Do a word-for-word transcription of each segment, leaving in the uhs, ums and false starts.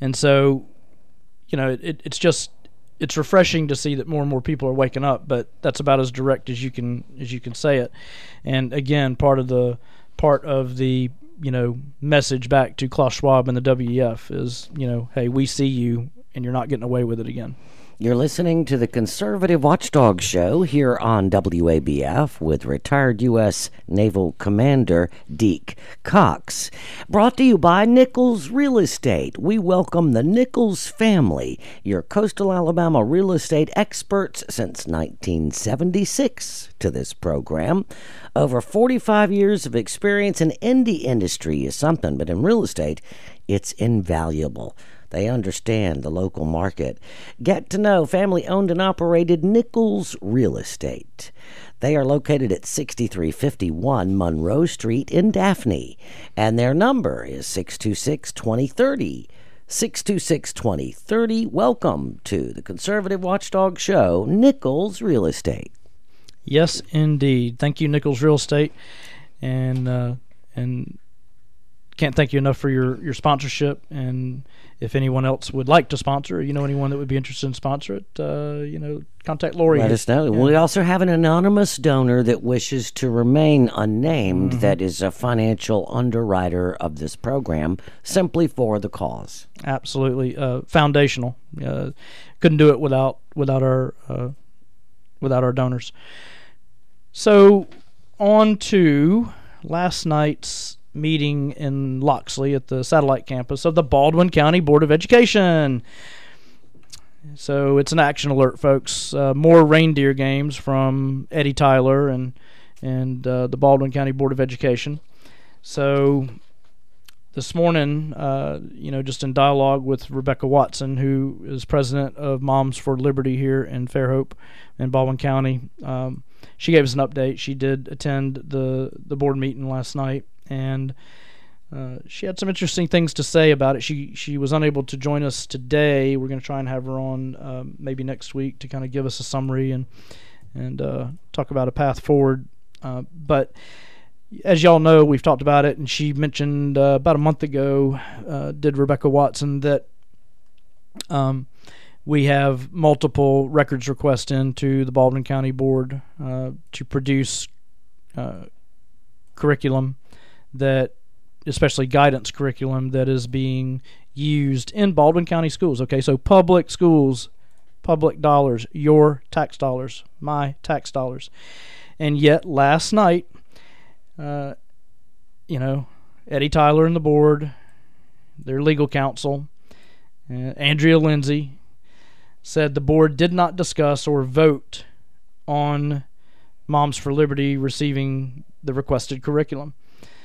And so, you know, it, it's just it's refreshing to see that more and more people are waking up. But that's about as direct as you can as you can say it. And again, part of the part of the you know message back to Klaus Schwab and the W E F is, you know, hey, we see you, and you're not getting away with it again. You're listening to the Conservative Watchdog Show here on W A B F with retired U S Naval Commander Deke Cox. Brought to you by Nichols Real Estate. We welcome the Nichols family, your coastal Alabama real estate experts since nineteen seventy-six, to this program. Over forty-five years of experience in indie industry is something, but in real estate, it's invaluable. They understand the local market. Get to know family-owned and operated Nichols Real Estate. They are located at sixty-three fifty-one Monroe Street in Daphne, and their number is six two six, two zero three zero. six two six, two zero three zero. Welcome to the Conservative Watchdog Show, Nichols Real Estate. Yes, indeed. Thank you, Nichols Real Estate, and uh, and can't thank you enough for your, your sponsorship. And if anyone else would like to sponsor, or you know anyone that would be interested in sponsor it, uh, you know, contact Lori. Let us know. Yeah. We also have an anonymous donor that wishes to remain unnamed, mm-hmm. that is a financial underwriter of this program, simply for the cause. Absolutely, uh, foundational. Uh, couldn't do it without without our uh, without our donors. So, on to last night's meeting in Loxley at the satellite campus of the Baldwin County Board of Education. So it's an action alert, folks. Uh, more reindeer games from Eddie Tyler and and uh, the Baldwin County Board of Education. So this morning, uh, you know, just in dialogue with Rebecca Watson, who is president of Moms for Liberty here in Fairhope in Baldwin County, um, she gave us an update. She did attend the, the board meeting last night, and uh, she had some interesting things to say about it. She she was unable to join us today. We're going to try and have her on um, maybe next week to kind of give us a summary and and uh, talk about a path forward. Uh, but as y'all know, we've talked about it, and she mentioned uh, about a month ago, uh, did Rebecca Watson, that um, we have multiple records requests into the Baldwin County Board uh, to produce uh, curriculum that, especially guidance curriculum, that is being used in Baldwin County schools. Okay, so public schools, public dollars, your tax dollars, my tax dollars. And yet last night, uh, you know, Eddie Tyler and the board, their legal counsel, uh, Andrea Lindsay, said the board did not discuss or vote on Moms for Liberty receiving the requested curriculum.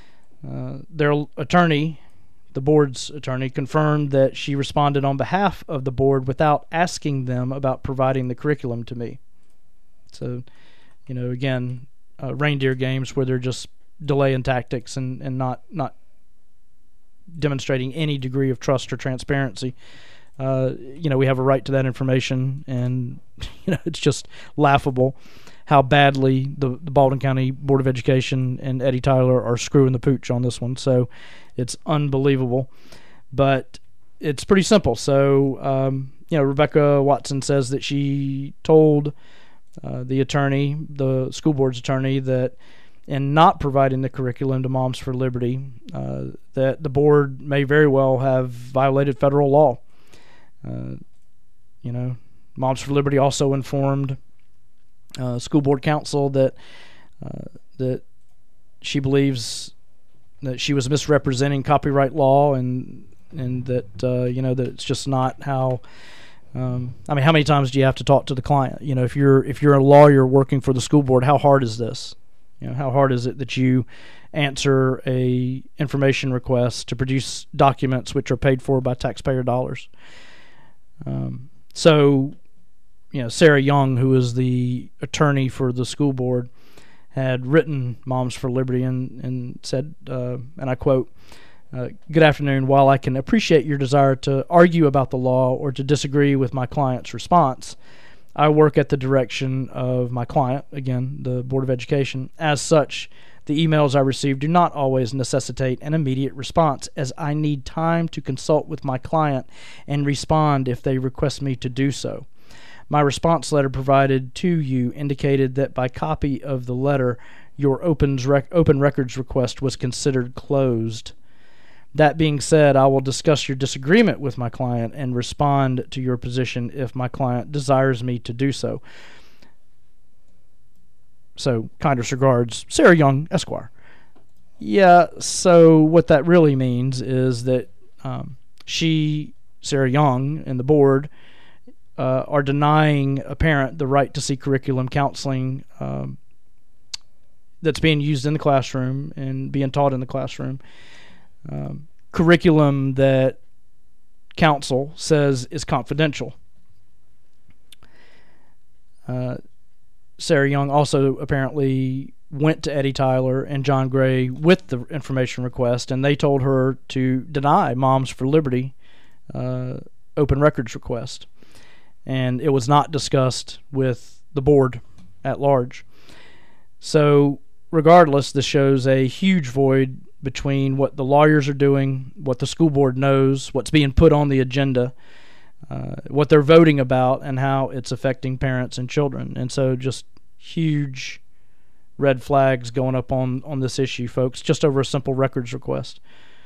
Uh, their attorney, the board's attorney, confirmed that she responded on behalf of the board without asking them about providing the curriculum to me. So, you know, again, uh, reindeer games where they're just delaying tactics and, and not not demonstrating any degree of trust or transparency. Uh, you know, we have a right to that information, and you know, it's just laughable how badly the, the Baldwin County Board of Education and Eddie Tyler are screwing the pooch on this one. So it's unbelievable, but it's pretty simple. So, um, you know, Rebecca Watson says that she told uh, the attorney, the school board's attorney, that in not providing the curriculum to Moms for Liberty, uh, that the board may very well have violated federal law. Uh, you know, Moms for Liberty also informed Uh, school board counsel that uh, that she believes that she was misrepresenting copyright law, and and that uh, you know that it's just not how. Um, I mean, how many times do you have to talk to the client? You know, if you're if you're a lawyer working for the school board, how hard is this? You know, how hard is it that you answer a information request to produce documents which are paid for by taxpayer dollars? Um, so. You know, Sarah Young, who is the attorney for the school board, had written Moms for Liberty and, and said, uh, and I quote, uh, "Good afternoon. While I can appreciate your desire to argue about the law or to disagree with my client's response, I work at the direction of my client," again, the Board of Education. "As such, The emails I receive do not always necessitate an immediate response, as I need time to consult with my client and respond if they request me to do so. My response letter provided to you indicated that by copy of the letter, your opens rec- open records request was considered closed. That being said, I will discuss your disagreement with my client and respond to your position if my client desires me to do so. So, kindest regards, Sarah Young, Esquire. Yeah, so what that really means is that um, she, Sarah Young, and the board uh, are denying a parent the right to see curriculum counseling um, that's being used in the classroom and being taught in the classroom. Um, curriculum that counsel says is confidential. Uh, Sarah Young also apparently went to Eddie Tyler and John Gray with the information request, and they told her to deny Moms for Liberty uh, open records request. And it was not discussed with the board at large. So regardless, this shows a huge void between what the lawyers are doing, what the school board knows, what's being put on the agenda, uh, what they're voting about, and how it's affecting parents and children. And so just huge red flags going up on, on this issue, folks, just over a simple records request.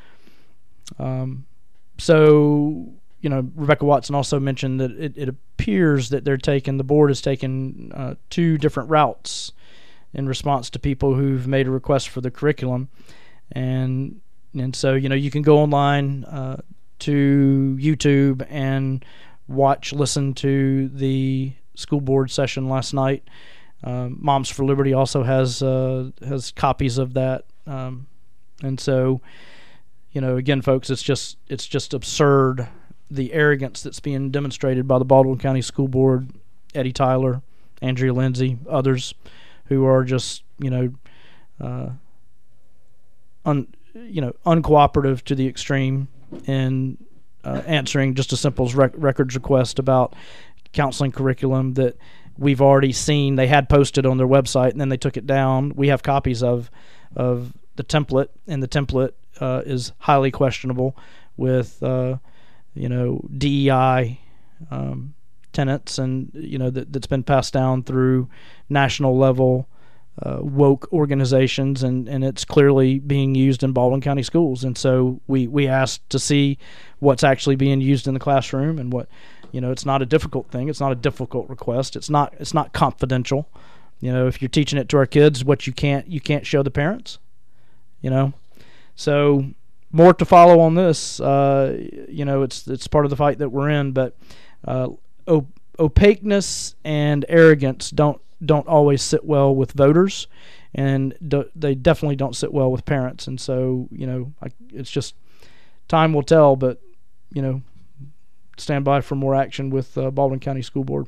Um, so, you know, Rebecca Watson also mentioned that it, it appears that they're taking, the board has taken uh, two different routes in response to people who've made a request for the curriculum. And and so, you know, you can go online uh, to YouTube and watch, listen to the school board session last night. Um, Moms for Liberty also has uh, has copies of that. Um, and so, you know, again, folks, it's just it's just absurd, the arrogance that's being demonstrated by the Baldwin County School Board, Eddie Tyler, Andrea Lindsay, others who are just, you know, uh, un, you know, uncooperative to the extreme in uh, answering just a simple rec- records request about counseling curriculum that we've already seen they had posted on their website, and then they took it down. We have copies of of the template, and the template uh, is highly questionable with, uh, you know, D E I um, tenets, and, you know, that, that's been passed down through national level uh, woke organizations, and, and it's clearly being used in Baldwin County schools. And so we, we asked to see what's actually being used in the classroom, and what, you know, it's not a difficult thing. It's not a difficult request. It's not it's not confidential. You know, if you're teaching it to our kids, what you can't you can't show the parents. You know, so more to follow on this. Uh, you know, it's it's part of the fight that we're in. But uh, op- opaqueness and arrogance don't don't always sit well with voters, and do, they definitely don't sit well with parents. And so, you know, I, it's just time will tell. But, you know, stand by for more action with uh, Baldwin County School Board.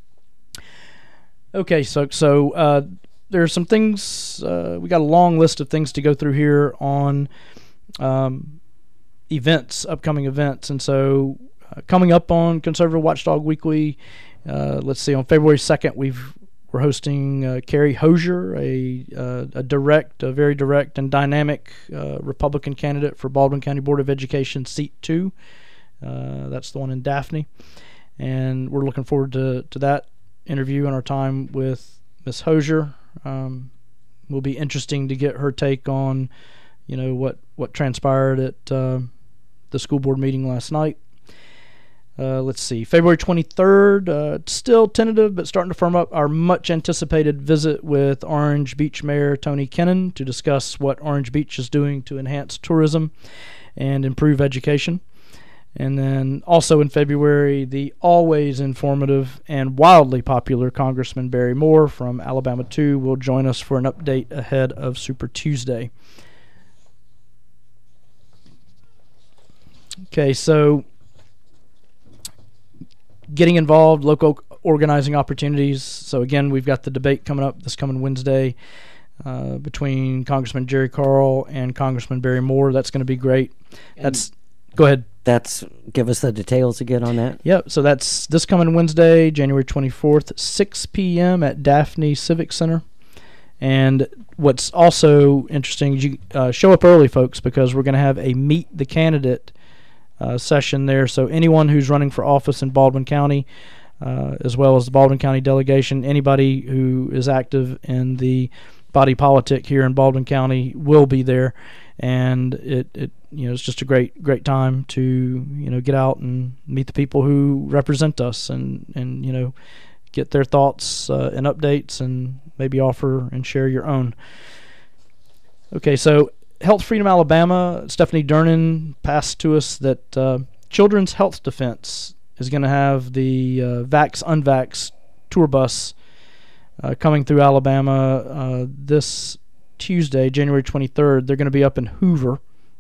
Okay, so so uh, there are some things. Uh, we got a long list of things to go through here on um, events, upcoming events, and so uh, coming up on Conservative Watchdog Weekly. Uh, let's see, on February second, we've we're hosting uh, Carrie Hosier, a uh, a direct, a very direct and dynamic uh, Republican candidate for Baldwin County Board of Education, seat two. Uh, that's the one in Daphne, and we're looking forward to, to that interview and our time with Miss Hosier. Um, will be interesting to get her take on, you know, what, what transpired at uh, the school board meeting last night. Uh, let's see, February twenty-third, uh, still tentative, but starting to firm up, our much anticipated visit with Orange Beach Mayor Tony Kennon to discuss what Orange Beach is doing to enhance tourism and improve education. And then also in February, the always informative and wildly popular Congressman Barry Moore from Alabama two will join us for an update ahead of Super Tuesday. Okay, so getting involved, local organizing opportunities. So again, we've got the debate coming up this coming Wednesday uh, between Congressman Jerry Carl and Congressman Barry Moore. That's going to be great. That's go ahead. That's give us the details again on that. Yep. So that's this coming Wednesday, January twenty-fourth, six p.m. at Daphne Civic Center. And what's also interesting is you uh, show up early, folks, because we're going to have a Meet the Candidate uh, session there. So anyone who's running for office in Baldwin County, uh, as well as the Baldwin County delegation, anybody who is active in the body politic here in Baldwin County will be there. And it, it you know it's just a great great time to you know get out and meet the people who represent us and and you know get their thoughts uh, and updates and maybe offer and share your own. Okay, so Health Freedom Alabama, Stephanie Durnan passed to us that uh, Children's Health Defense is going to have the uh, Vax Unvax tour bus uh, coming through Alabama uh, this Tuesday, January twenty-third. They're going to be up in Hoover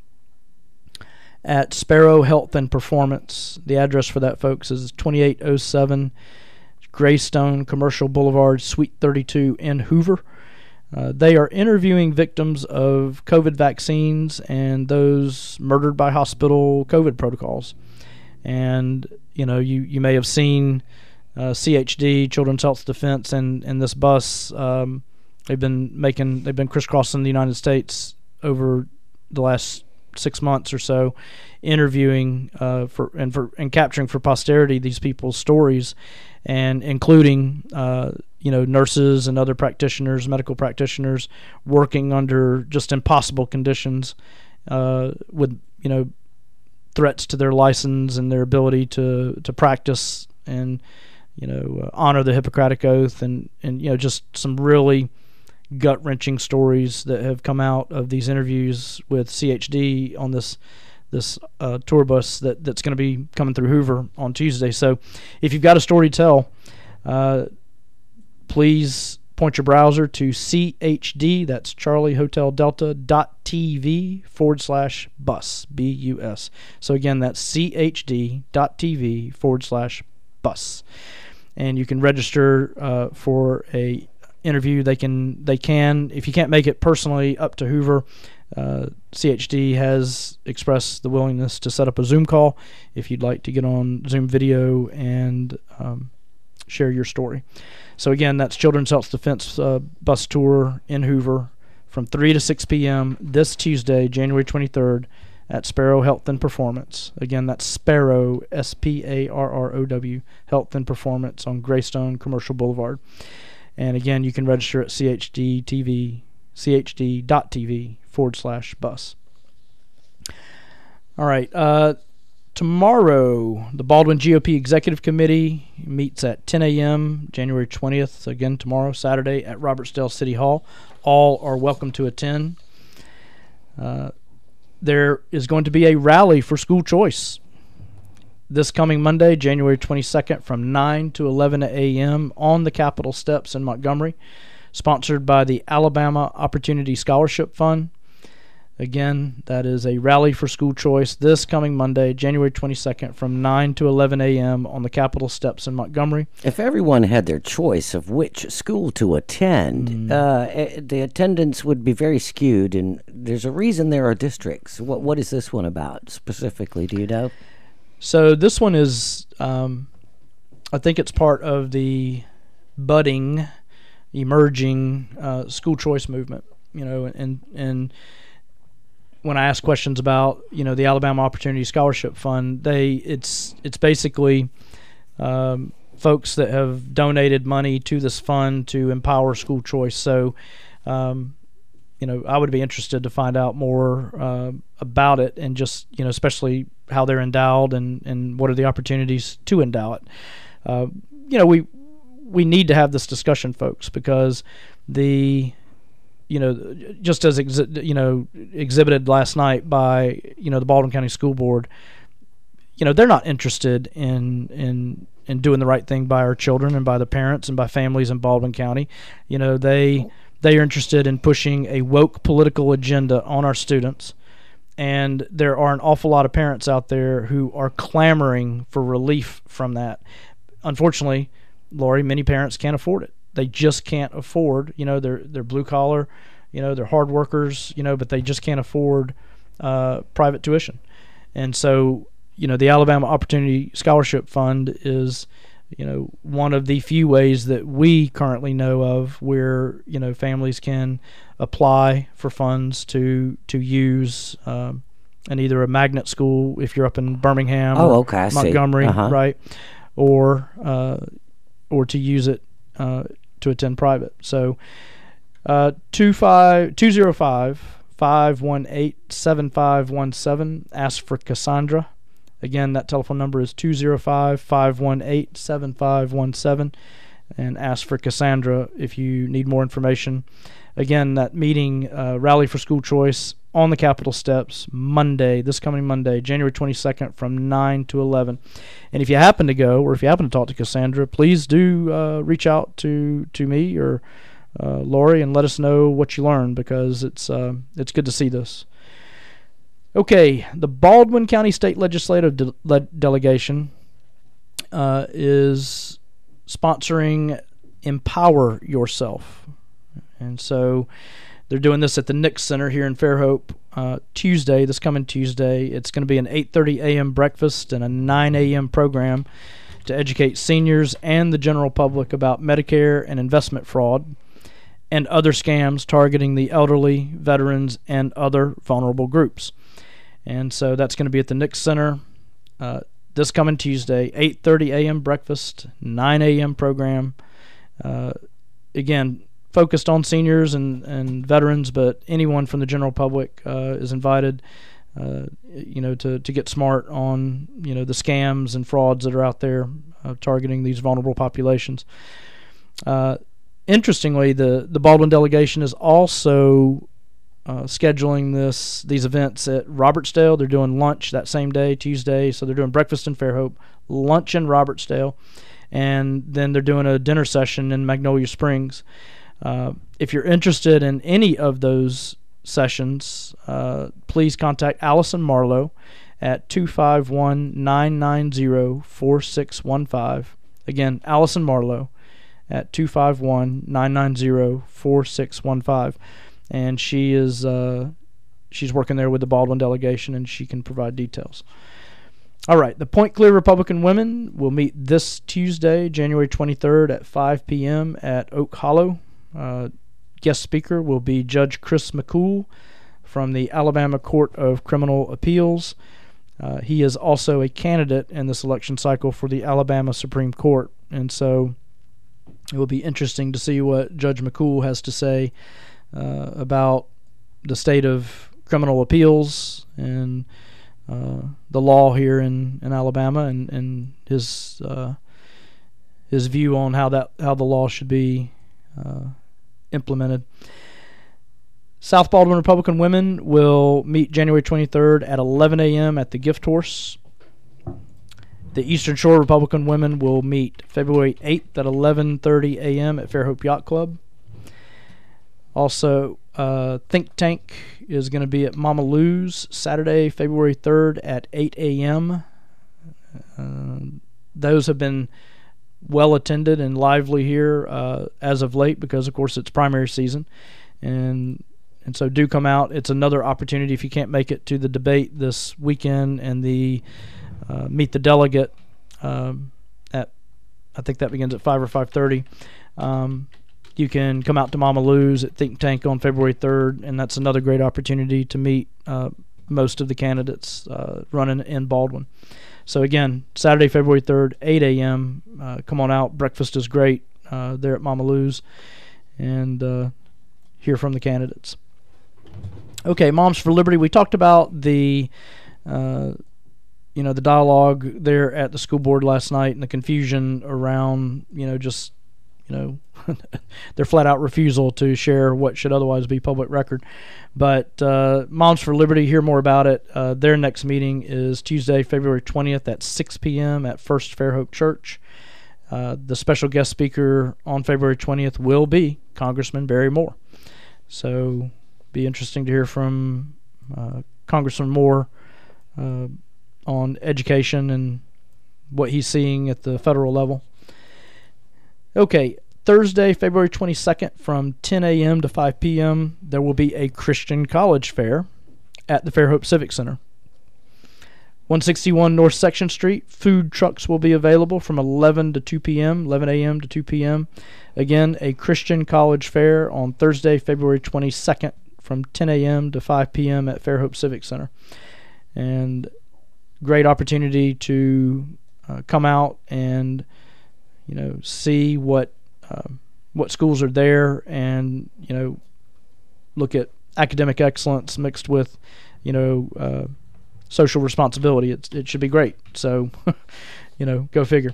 at Sparrow Health and Performance. The address for that, folks, is twenty-eight oh seven Greystone Commercial Boulevard, Suite thirty-two in Hoover. Uh, they are interviewing victims of COVID vaccines and those murdered by hospital COVID protocols. And, you know, you, you may have seen uh, C H D, Children's Health Defense, and, and this bus. Um, they've been making, they've been crisscrossing the United States over the last six months or so, interviewing uh, for and for and capturing for posterity these people's stories, and including uh, you know nurses and other practitioners, medical practitioners, working under just impossible conditions, uh, with you know threats to their license and their ability to to practice and you know uh, honor the Hippocratic Oath, and and you know just some really gut-wrenching stories that have come out of these interviews with C H D on this this uh, tour bus that, that's going to be coming through Hoover on Tuesday. So if you've got a story to tell, uh, please point your browser to C H D, that's Charlie Hotel Delta, dot TV forward slash bus, B U S. So again, that's C H D dot TV forward slash bus. And you can register uh, for a interview. They can, they can, if you can't make it personally up to Hoover, uh, C H D has expressed the willingness to set up a Zoom call if you'd like to get on Zoom video and um, share your story. So again, that's Children's Health Defense uh, bus tour in Hoover from three to six p.m. this Tuesday, January twenty-third, at Sparrow Health and Performance. Again, that's Sparrow, S P A R R O W, Health and Performance on Greystone Commercial Boulevard. And again, you can register at C H D T V, C H D dot T V forward slash bus. All right. Uh, tomorrow, the Baldwin G O P Executive Committee meets at ten a.m., January twentieth, again tomorrow, Saturday, at Robertsdale City Hall. All are welcome to attend. Uh, there is going to be a rally for school choice this coming Monday, January twenty-second, from nine to eleven a.m. on the Capitol steps in Montgomery, sponsored by the Alabama Opportunity Scholarship Fund. Again, that is a rally for school choice this coming Monday, January twenty-second, from nine to eleven a.m. on the Capitol steps in Montgomery. If everyone had their choice of which school to attend, mm. uh, the attendance would be very skewed, and there's a reason there are districts. What What is this one about specifically? Do you know? So this one is, um, I think it's part of the budding, emerging uh, school choice movement. You know, and and when I ask questions about you know the Alabama Opportunity Scholarship Fund, they it's it's basically um, folks that have donated money to this fund to empower school choice. So, um, you know, I would be interested to find out more uh, about it, and just you know, especially how they're endowed and, and what are the opportunities to endow it. Uh, you know, we we need to have this discussion, folks, because the you know just as exi- you know exhibited last night by you know the Baldwin County School Board, you know they're not interested in in in doing the right thing by our children and by the parents and by families in Baldwin County. You know they they are interested in pushing a woke political agenda on our students. And there are an awful lot of parents out there who are clamoring for relief from that. Unfortunately, Lori, many parents can't afford it. They just can't afford, you know, they're, they're blue collar, you know, they're hard workers, you know, but they just can't afford uh, private tuition. And so, you know, the Alabama Opportunity Scholarship Fund is you know, one of the few ways that we currently know of where, you know, families can apply for funds to to use um, in either a magnet school if you're up in Birmingham Oh, or okay, I see. Montgomery, Uh-huh. right, or uh, or to use it uh, to attend private. So uh, two five two zero five five one eight seven five one seven. Ask for Cassandra. Again, that telephone number is two zero five five one eight seven five one seven, and ask for Cassandra if you need more information. Again, that meeting, uh, Rally for School Choice, on the Capitol steps, Monday, this coming Monday, January twenty-second, from nine to eleven. And if you happen to go, or if you happen to talk to Cassandra, please do uh, reach out to, to me or uh, Lori and let us know what you learned, because it's uh, it's good to see this. Okay, the Baldwin County State Legislative de- le- Delegation uh, is sponsoring Empower Yourself. And so they're doing this at the Nix Center here in Fairhope uh, Tuesday, this coming Tuesday. It's going to be an eight thirty a.m. breakfast and a nine a.m. program to educate seniors and the general public about Medicare and investment fraud and other scams targeting the elderly, veterans, and other vulnerable groups. And so that's going to be at the Nix Center uh, this coming Tuesday, eight thirty a.m. breakfast, nine a.m. program. Uh, again, focused on seniors and, and veterans, but anyone from the general public uh, is invited, uh, you know, to, to get smart on, you know, the scams and frauds that are out there uh, targeting these vulnerable populations. Uh, interestingly, the, the Baldwin delegation is also Uh, scheduling this these events at Robertsdale. They're doing lunch that same day, Tuesday. So they're doing breakfast in Fairhope, lunch in Robertsdale, and then they're doing a dinner session in Magnolia Springs. Uh, if you're interested in any of those sessions, uh, please contact Allison Marlowe at two five one, nine nine zero, four six one five. Again, Allison Marlowe at two five one, nine nine zero, four six one five. And she is uh, she's working there with the Baldwin delegation, and she can provide details. All right, the Point Clear Republican Women will meet this Tuesday, January twenty-third at five p.m. at Oak Hollow. Uh, guest speaker will be Judge Chris McCool from the Alabama Court of Criminal Appeals. Uh, he is also a candidate in this election cycle for the Alabama Supreme Court, and so it will be interesting to see what Judge McCool has to say Uh, about the state of criminal appeals and uh, the law here in, in Alabama, and, and his uh, his view on how that how the law should be uh, implemented. South Baldwin Republican Women will meet January twenty-third at eleven a.m. at the Gift Horse. The Eastern Shore Republican Women will meet February eighth at eleven thirty a.m. at Fairhope Yacht Club. Also, uh, Think Tank is going to be at Mama Lou's Saturday, February third at eight a.m. Uh, those have been well attended and lively here uh, as of late because, of course, it's primary season. And and so do come out. It's another opportunity if you can't make it to the debate this weekend and the uh, Meet the Delegate um, at, I think that begins at five or five thirty. Um, You can come out to Mama Lou's at Think Tank on February third, and that's another great opportunity to meet uh, most of the candidates uh, running in Baldwin. So again, Saturday, February third, eight a.m. Uh, come on out. Breakfast is great uh, there at Mama Lou's, and uh, hear from the candidates. Okay, Moms for Liberty. We talked about the, uh, you know, the dialogue there at the school board last night and the confusion around, you know, just you know, their flat-out refusal to share what should otherwise be public record. But uh, Moms for Liberty, hear more about it. Uh, their next meeting is Tuesday, February twentieth at six p.m. at First Fairhope Church. Uh, the special guest speaker on February twentieth will be Congressman Barry Moore. So be interesting to hear from uh, Congressman Moore uh, on education and what he's seeing at the federal level. Okay, Thursday, February twenty-second from ten a.m. to five p.m., there will be a Christian College Fair at the Fairhope Civic Center. one sixty-one North Section Street. Food trucks will be available from eleven to two p.m., eleven a.m. to two p.m. Again, a Christian college fair on Thursday, February twenty-second from ten a.m. to five p.m. at Fairhope Civic Center. And great opportunity to uh, come out and, you know, see what uh, what schools are there, and, you know, look at academic excellence mixed with, you know, uh, social responsibility. It's, it should be great. So, you know, go figure.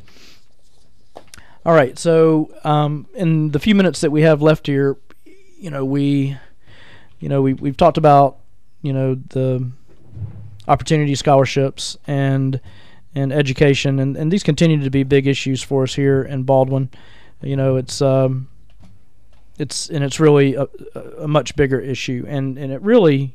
All right. So, um, in the few minutes that we have left here, you know, we, you know, we we've talked about, you know, the opportunity scholarships and and education, and, and these continue to be big issues for us here in Baldwin. You know, it's um, it's and it's really a, a much bigger issue, and and it really,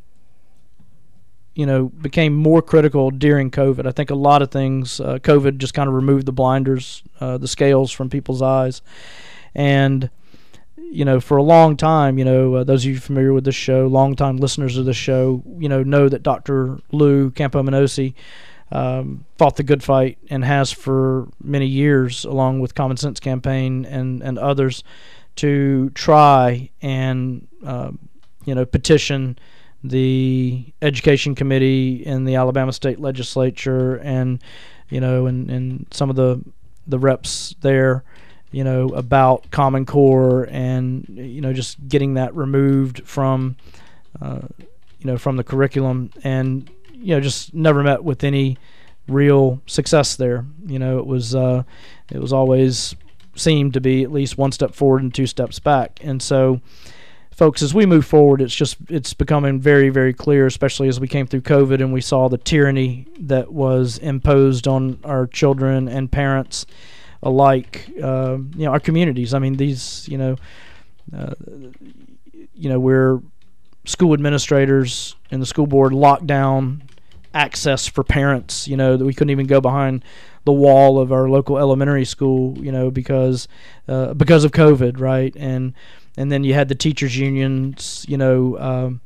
you know, became more critical during COVID. I think a lot of things, uh, COVID just kind of removed the blinders, uh, the scales from people's eyes. And, you know, for a long time, you know, uh, those of you familiar with this show, longtime listeners of this show, you know, know that Doctor Lou Campoamenosi um, fought the good fight, and has for many years, along with Common Sense Campaign and, and others, to try and, uh, you know, petition the Education Committee in the Alabama State Legislature, and, you know, and, and some of the the reps there, you know, about Common Core, and, you know, just getting that removed from, uh, you know, from the curriculum, and, you know, just never met with any real success there. You know, it was uh, it was always seemed to be at least one step forward and two steps back, and so, folks, as we move forward, it's just it's becoming very, very clear, especially as we came through COVID and we saw the tyranny that was imposed on our children and parents alike, uh, you know, our communities. I mean, these, you know, uh, you know, we're school administrators and the school board locked down access for parents, you know, that we couldn't even go behind the wall of our local elementary school, you know, because uh, because of COVID, right? And And then you had the teachers' unions, you know, um,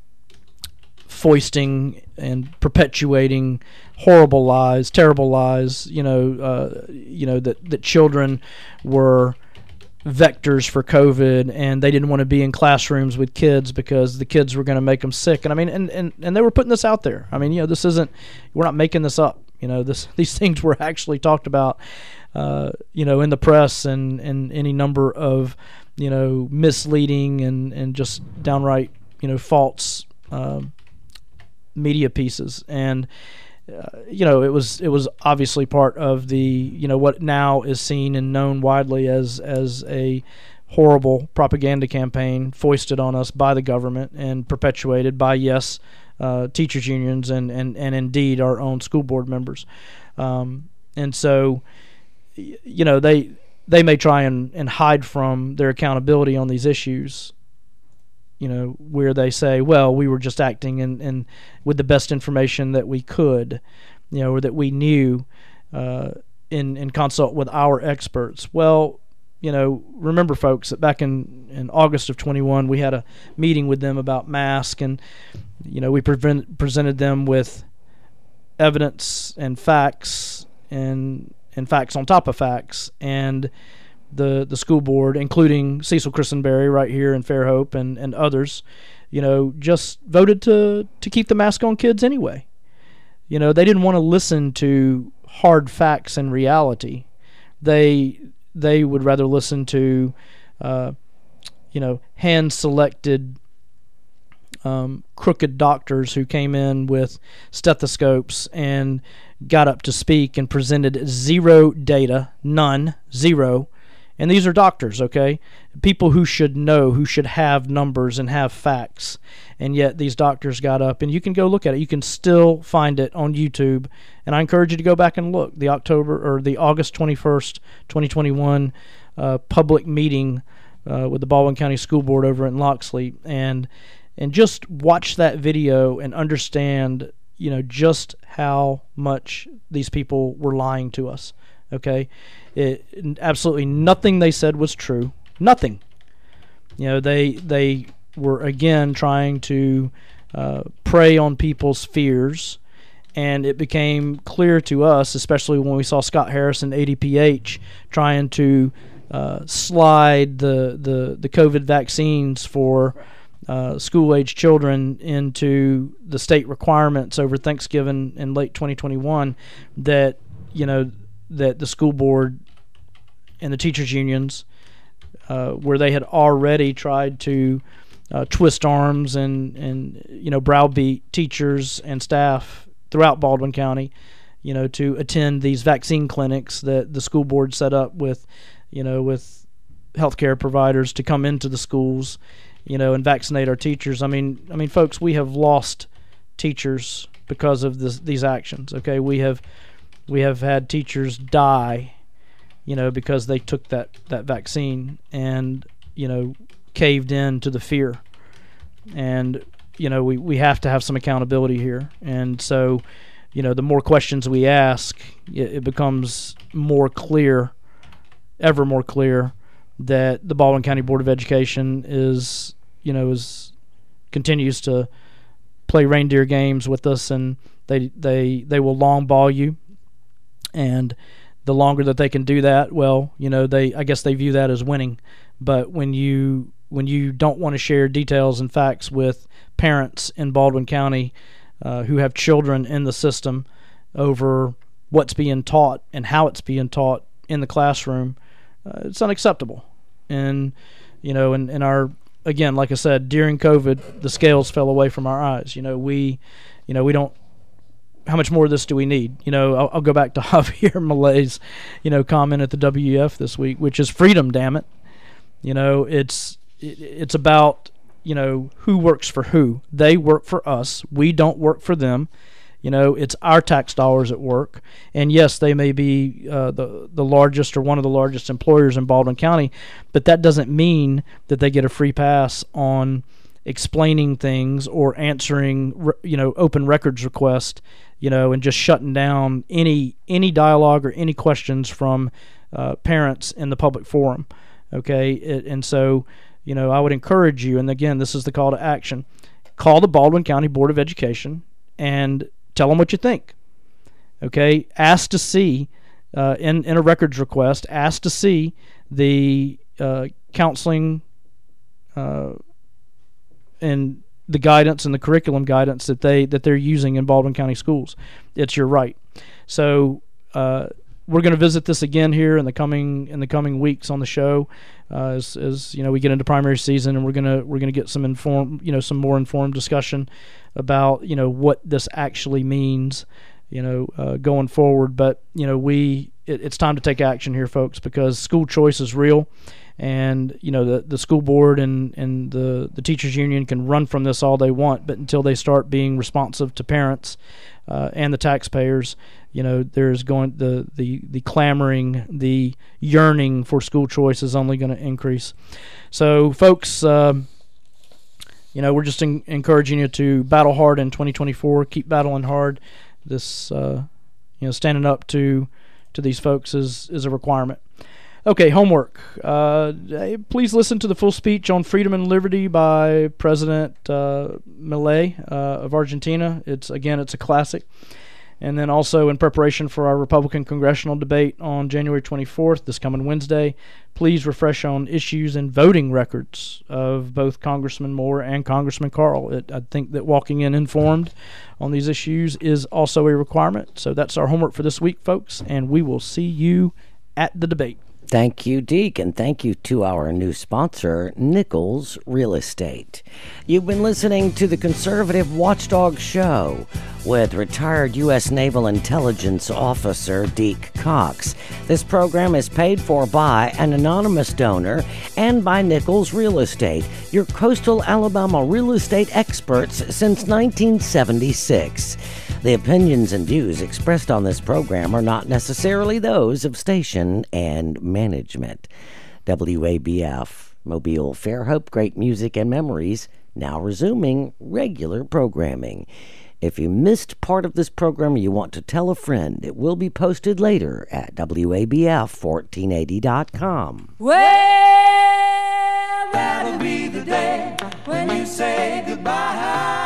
foisting and perpetuating horrible lies, terrible lies, you know, uh, you know that, that children were vectors for COVID, and they didn't want to be in classrooms with kids because the kids were going to make them sick. And I mean, and, and, and they were putting this out there. I mean, you know, this isn't, we're not making this up. You know, this these things were actually talked about, uh, you know, in the press and, and any number of, you know, misleading and, and just downright, you know, false um, media pieces. And, uh, you know, it was it was obviously part of the, you know, what now is seen and known widely as, as a horrible propaganda campaign foisted on us by the government and perpetuated by, yes, uh, teachers unions and, and, and indeed our own school board members. Um, and so, you know, they... they may try and, and hide from their accountability on these issues, you know, where they say, well, we were just acting in, in with the best information that we could, you know, or that we knew uh, in, in consult with our experts. Well, you know, remember, folks, that back in, in August of twenty-one, we had a meeting with them about masks, and, you know, we pre- presented them with evidence and facts and and facts on top of facts, and the the school board, including Cecil Christenberry right here in Fairhope and, and others, you know, just voted to, to keep the mask on kids anyway. You know, they didn't want to listen to hard facts and reality. They they would rather listen to, uh, you know, hand-selected um, crooked doctors who came in with stethoscopes and got up to speak and presented zero data, none, zero. And these are doctors, okay? People who should know, who should have numbers and have facts. And yet these doctors got up, and you can go look at it. You can still find it on YouTube. And I encourage you to go back and look. The October or the August twenty-first, twenty twenty-one uh, public meeting uh, with the Baldwin County School Board over in Loxley. And and just watch that video and understand, you know, just how much these people were lying to us, okay? It, absolutely nothing they said was true. Nothing. You know, they they were, again, trying to uh, prey on people's fears And it became clear to us, especially when we saw Scott Harrison, A D P H, trying to uh, slide the, the, the COVID vaccines for uh, school-age children into the state requirements over Thanksgiving in late twenty twenty-one, that, you know, that the school board and the teachers' unions, uh, where they had already tried to uh, twist arms and, and, you know, browbeat teachers and staff throughout Baldwin County, you know, to attend these vaccine clinics that the school board set up with, you know, with healthcare providers to come into the schools, you know, and vaccinate our teachers. I mean, I mean, folks, we have lost teachers because of this, these actions. Okay, we have we have had teachers die, you know, because they took that that vaccine and, you know, caved in to the fear. And you know, we, we have to have some accountability here. And so, you know, the more questions we ask, it, it becomes more clear, ever more clear, that the Baldwin County Board of Education is, you know, is continues to play reindeer games with us, and they they they will long ball you. And the longer that they can do that, well, you know, they I guess they view that as winning. But when you when you don't want to share details and facts with parents in Baldwin County uh, who have children in the system over what's being taught and how it's being taught in the classroom, uh, it's unacceptable. And, you know, in, in our, again, like I said, during COVID, the scales fell away from our eyes. You know, we, you know, we don't, how much more of this do we need? You know, I'll, I'll go back to Javier Malay's, you know, comment at the W E F this week, which is freedom, damn it. You know, it's, it, it's about, you know, who works for who. They work for us. We don't work for them. You know, it's our tax dollars at work. And yes, they may be uh, the the largest or one of the largest employers in Baldwin County, but that doesn't mean that they get a free pass on explaining things or answering, you know, open records requests, you know, and just shutting down any any dialogue or any questions from uh, parents in the public forum. Okay, it, and so, you know, I would encourage you, and again, this is the call to action, call the Baldwin County Board of Education and tell them what you think. Okay, ask to see, uh, in, in a records request, ask to see the uh, counseling uh, and the guidance and the curriculum guidance that, they, that they're using in Baldwin County schools. It's your right. So uh, we're going to visit this again here in the coming in the coming weeks on the show, uh, as, as you know, we get into primary season, and we're gonna we're gonna get some informed, you know, some more informed discussion about, you know, what this actually means, you know, uh, going forward. But you know, we it, it's time to take action here, folks, because school choice is real, and you know, the the school board and and the the teachers union can run from this all they want, but until they start being responsive to parents uh, and the taxpayers, you know, there's going the the the clamoring, the yearning for school choice is only going to increase. So, folks, um, you know, we're just in, encouraging you to battle hard in twenty twenty-four. Keep battling hard. This, uh, you know, standing up to to these folks is is a requirement. Okay, homework. Uh, please listen to the full speech on freedom and liberty by President uh, Milei uh, of Argentina. It's again, it's a classic. And then also, in preparation for our Republican congressional debate on January twenty-fourth, this coming Wednesday, please refresh on issues and voting records of both Congressman Moore and Congressman Carl. It, I think that walking in informed on these issues is also a requirement. So that's our homework for this week, folks, and we will see you at the debate. Thank you, Deke, and thank you to our new sponsor, Nichols Real Estate. You've been listening to the Conservative Watchdog Show with retired U S Naval Intelligence Officer Deke Cox. This program is paid for by an anonymous donor and by Nichols Real Estate, your coastal Alabama real estate experts since nineteen seventy-six. The opinions and views expressed on this program are not necessarily those of station and management. W A B F, Mobile, Fairhope, great music and memories, now resuming regular programming. If you missed part of this program or you want to tell a friend, it will be posted later at W A B F fourteen eighty dot com. Well, that'll be the day when you say goodbye.